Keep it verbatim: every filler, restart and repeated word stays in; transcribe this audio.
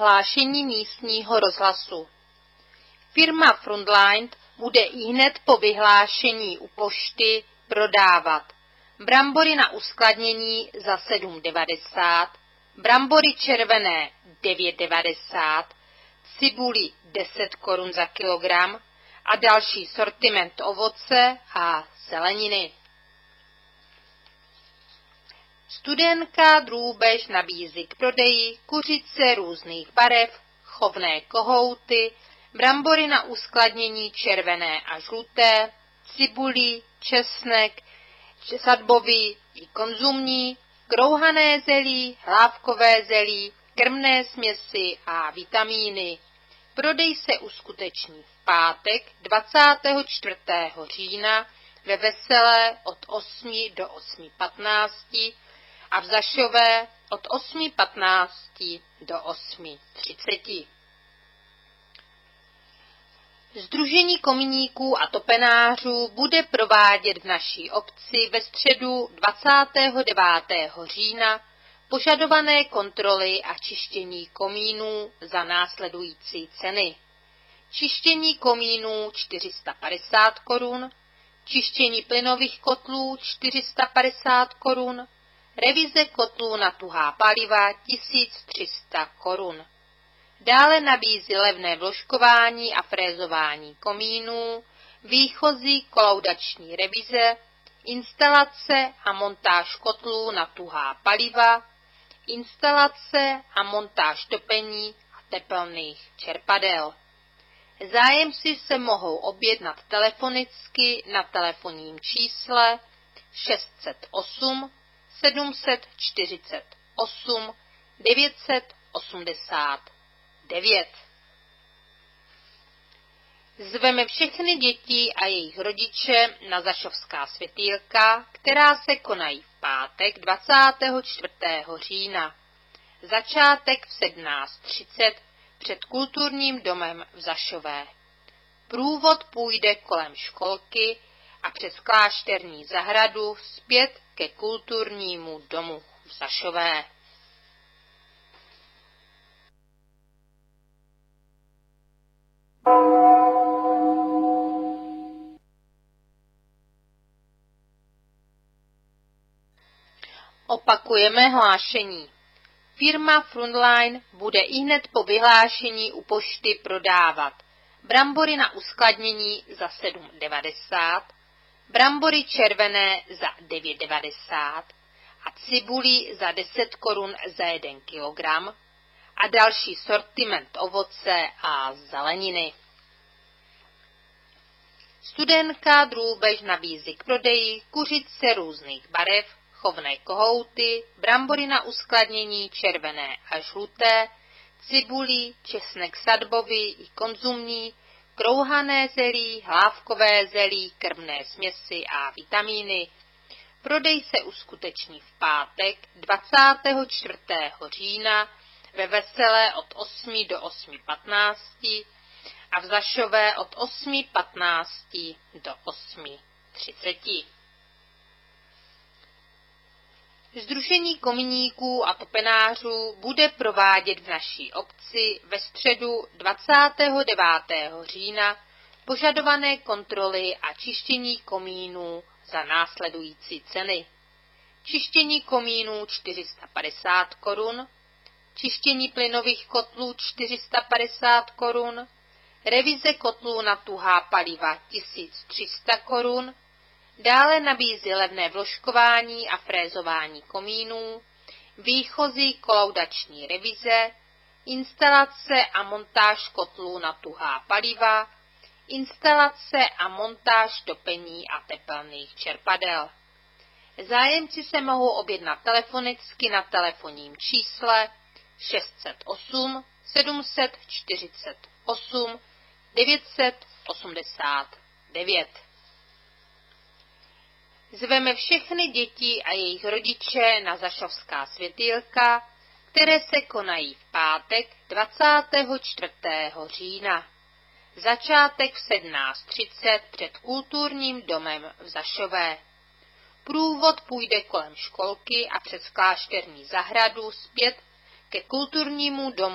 hlášení místního rozhlasu. Firma Frontline bude ihned po vyhlášení u pošty prodávat brambory na uskladnění za sedm devadesát, brambory červené devět devadesát, cibuli deset korun za kilogram a další sortiment ovoce a zeleniny. Studenka Drůbež nabízí k prodeji kuřice různých barev, chovné kohouty, brambory na uskladnění červené a žluté, cibuli, česnek, sadbový i konzumní, krouhané zelí, hlávkové zelí, krmné směsi a vitamíny. Prodej se uskuteční v pátek dvacátého čtvrtého října ve Veselé od osmi do osmi patnácti a v Zašové od osmi patnácti do osmi třiceti. Sdružení kominíků a topenářů bude provádět v naší obci ve středu dvacátého devátého října požadované kontroly a čištění komínů za následující ceny. Čištění komínů čtyři sta padesát korun, čištění plynových kotlů čtyři sta padesát korun, revize kotlů na tuhá paliva tisíc tři sta korun. Dále nabízí levné vložkování a frézování komínů, výchozí kolaudační revize, instalace a montáž kotlů na tuhá paliva, instalace a montáž topení a tepelných čerpadel. Zájemci se mohou objednat telefonicky na telefonním čísle šest set osm sedm set čtyřicet osm devět set osmdesát devět. Zveme všechny děti a jejich rodiče na Zašovská světýlka, která se konají v pátek dvacátého čtvrtého října. Začátek v sedmnáct třicet před kulturním domem v Zašové. Průvod půjde kolem školky a přes klášterní zahradu zpět ke kulturnímu domu v Zašové. Opakujeme hlášení. Firma Frontline bude ihned po vyhlášení u pošty prodávat brambory na uskladnění za sedm devadesát, brambory červené za devět devadesát a cibuli za deset korun za jeden kilogram a další sortiment ovoce a zeleniny. Studenka Drůbež nabízí k prodeji kuřice různých barev, chovné kohouty, brambory na uskladnění červené a žluté, cibuli, česnek sadbový i konzumní, krouhané zelí, hlávkové zelí, krmné směsi a vitamíny. Prodej se uskuteční v pátek dvacátého čtvrtého října ve Veselé od osmi do osmi patnácti a v Zašové od osmi patnácti do osmi třiceti. Sdružení kominíků a topenářů bude provádět v naší obci ve středu dvacátého devátého října požadované kontroly a čištění komínů za následující ceny. Čištění komínů čtyři sta padesát korun, čištění plynových kotlů čtyři sta padesát korun, revize kotlů na tuhá paliva tisíc tři sta korun, dále nabízí levné vložkování a frézování komínů, výchozí kolaudační revize, instalace a montáž kotlů na tuhá paliva, instalace a montáž topení a tepelných čerpadel. Zájemci se mohou objednat telefonicky na telefonním čísle šest set osm sedm set čtyřicet osm devět set osmdesát devět. Zveme všechny děti a jejich rodiče na Zašovská světýlka, které se konají v pátek dvacátého čtvrtého října. Začátek v sedmnáct třicet před kulturním domem v Zašové. Průvod půjde kolem školky a přes klášterní zahradu zpět ke kulturnímu domu